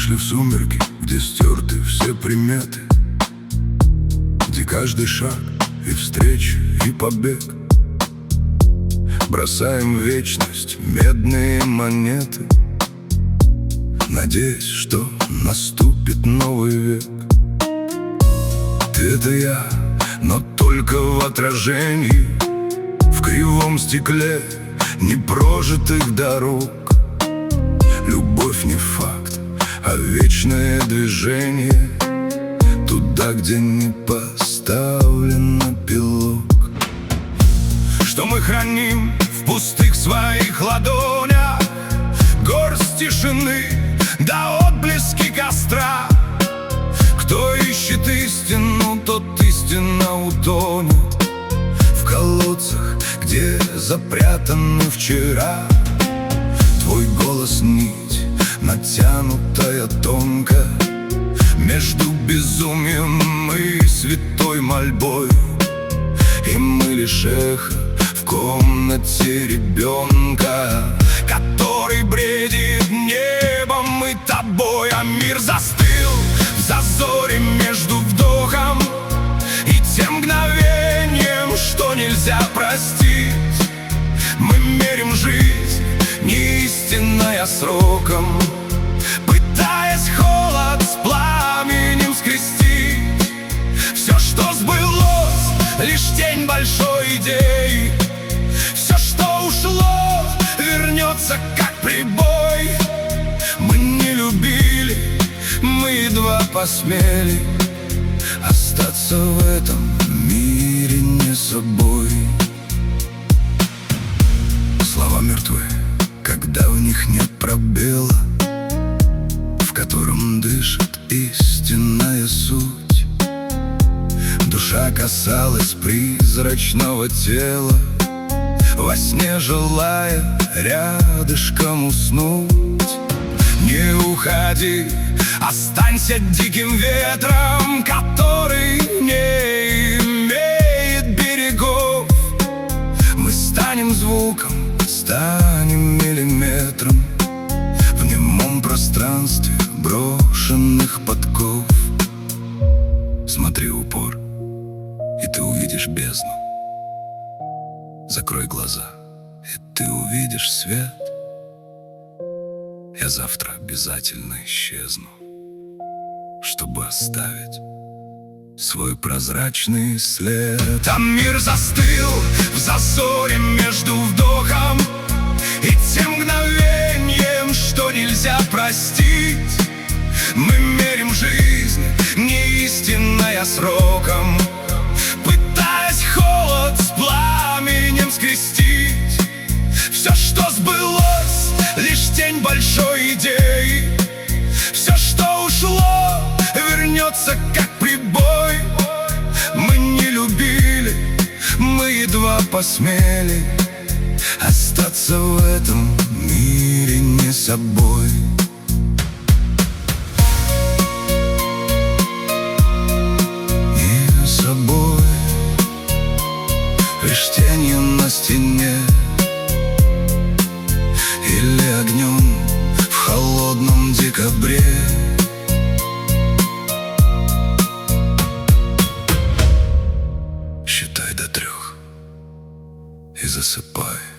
Вышли в сумерки, где стерты все приметы, где каждый шаг и встреча, и побег. Бросаем в вечность медные монеты, надеясь, что наступит новый век. Ты — это я, но только в отражении, в кривом стекле непрожитых дорог. Любовь не факт, а вечное движение туда, где не поставлен пилок. Что мы храним в пустых своих ладонях, горсть тишины да отблески костра. Кто ищет истину, тот истинно утонет в колодцах, где запрятаны вчера. Твой голос — нить, натянутая тонко между безумием и святой мольбой. И мы лишь эхо в комнате ребенка, который бредит небом и тобой. А мир застыл в зазоре между вдохом и тем мгновением, что нельзя простить. Мы мерим жизнь не истинной, а сроком, пытаясь холод с пламенем скрестить. Все, что сбылось, лишь тень большой идеи. Все, что ушло, вернется как прибой. Мы не любили, мы едва посмели остаться в этом мире не собой. Слова мертвы, когда в них нет пробела, в котором дышит истинная суть. Душа касалась призрачного тела, во сне желая рядышком уснуть. Не уходи, останься диким ветром, который не имеет берегов. Мы станем звуком, станем миллиметром в немом пространстве брошенных подков. Смотри в упор, и ты увидишь бездну. Закрой глаза, и ты увидишь свет. Я завтра обязательно исчезну, чтобы оставить свой прозрачный след. Там мир застыл в зазоре между вдохом и тем мгновением, что нельзя простить. Мы мерим жизнь не истинной, а сроком, пытаясь холод с пламенем скрестить. Все, что сбылось, лишь тень большой идеи. Все, что ушло, вернется как прибой. Мы не любили, мы едва посмели остаться в этом мире не собой. Не собой, лишь тенью на стене или огнем в холодном декабре. Считай до 3 и засыпай.